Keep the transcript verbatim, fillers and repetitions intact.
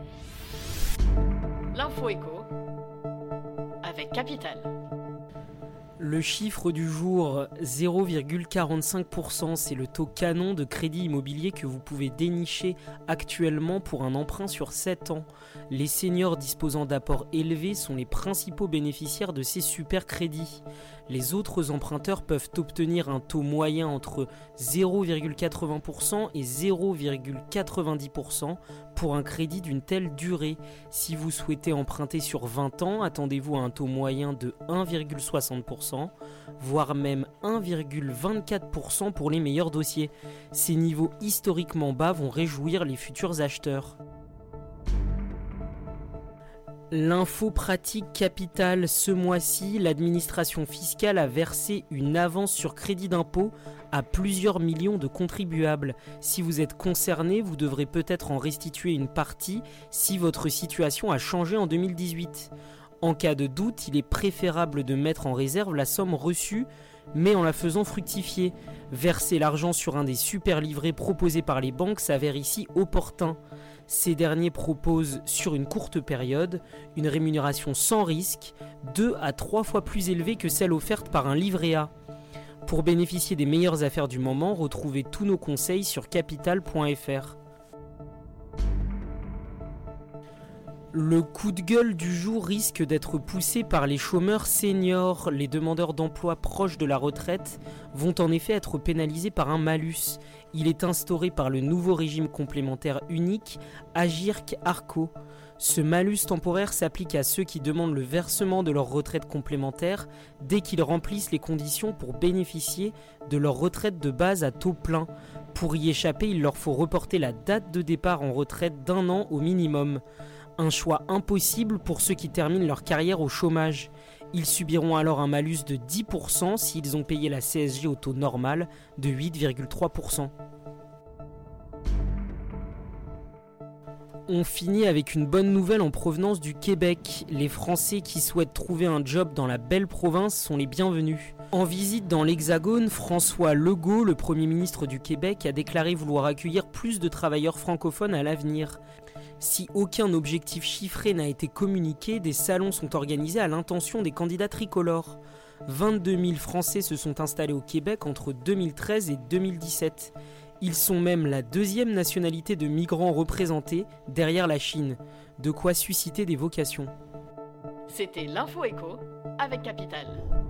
L'info éco avec Capital. Le chiffre du jour, zéro virgule quarante-cinq pour cent, c'est le taux canon de crédit immobilier que vous pouvez dénicher actuellement pour un emprunt sur sept ans. Les seniors disposant d'apports élevés sont les principaux bénéficiaires de ces super crédits. Les autres emprunteurs peuvent obtenir un taux moyen entre zéro virgule quatre-vingts pour cent et zéro virgule quatre-vingt-dix pour cent pour un crédit d'une telle durée. Si vous souhaitez emprunter sur vingt ans, attendez-vous à un taux moyen de un virgule soixante pour cent, voire même un virgule vingt-quatre pour cent pour les meilleurs dossiers. Ces niveaux historiquement bas vont réjouir les futurs acheteurs. L'info pratique Capital, ce mois-ci, l'administration fiscale a versé une avance sur crédit d'impôt à plusieurs millions de contribuables. Si vous êtes concerné, vous devrez peut-être en restituer une partie si votre situation a changé en deux mille dix-huit. En cas de doute, il est préférable de mettre en réserve la somme reçue, mais en la faisant fructifier. Verser l'argent sur un des super livrets proposés par les banques s'avère ici opportun. Ces derniers proposent, sur une courte période, une rémunération sans risque, deux à trois fois plus élevée que celle offerte par un livret A. Pour bénéficier des meilleures affaires du moment, retrouvez tous nos conseils sur capital point f r. Le coup de gueule du jour risque d'être poussé par les chômeurs seniors. Les demandeurs d'emploi proches de la retraite vont en effet être pénalisés par un malus. Il est instauré par le nouveau régime complémentaire unique Agirc-Arrco. Ce malus temporaire s'applique à ceux qui demandent le versement de leur retraite complémentaire dès qu'ils remplissent les conditions pour bénéficier de leur retraite de base à taux plein. Pour y échapper, il leur faut reporter la date de départ en retraite d'un an au minimum. Un choix impossible pour ceux qui terminent leur carrière au chômage. Ils subiront alors un malus de dix pour cent s'ils ont payé la C S G au taux normal de huit virgule trois pour cent. On finit avec une bonne nouvelle en provenance du Québec. Les Français qui souhaitent trouver un job dans la belle province sont les bienvenus. En visite dans l'Hexagone, François Legault, le Premier ministre du Québec, a déclaré vouloir accueillir plus de travailleurs francophones à l'avenir. Si aucun objectif chiffré n'a été communiqué, des salons sont organisés à l'intention des candidats tricolores. vingt-deux mille Français se sont installés au Québec entre deux mille treize et deux mille dix-sept. Ils sont même la deuxième nationalité de migrants représentée derrière la Chine. De quoi susciter des vocations. C'était l'info éco avec Capital.